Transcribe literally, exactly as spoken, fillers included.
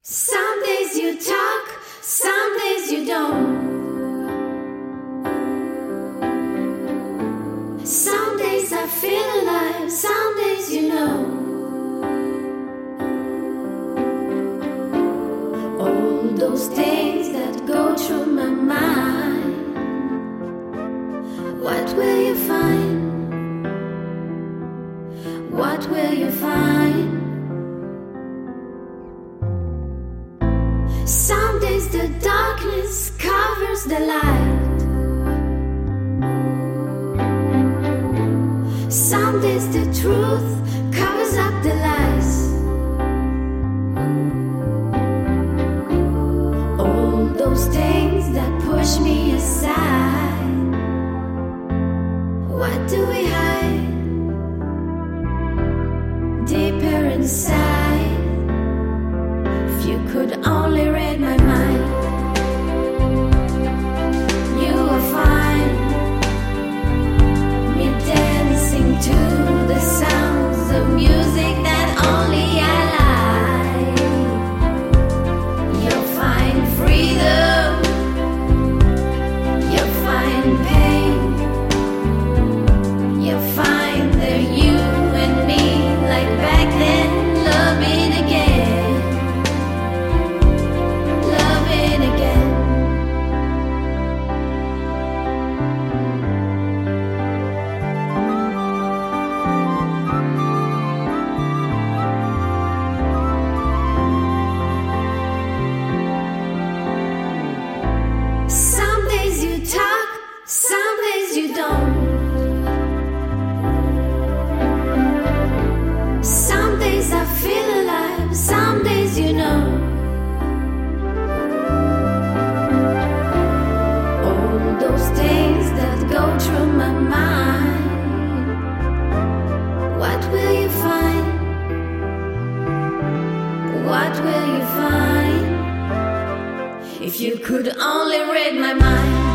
Some days you talk, some days you don't. Some days I feel alive, some days you know. All those things that go through my mind. What will you find? What will you find? Some days the darkness covers the light. Some days the truth covers up the lies. All those things that push me aside. What do we hide? Deeper inside. If you could only read my mind, you will find me dancing to the sounds of music that only I like. You'll find freedom, you'll find pain, you'll find the you and me like back then, loving again. Some days you talk, some days you don't. Some days I feel alive, some days you know. All those things that go through my mind. What will you find? What will you find? If you could only read my mind.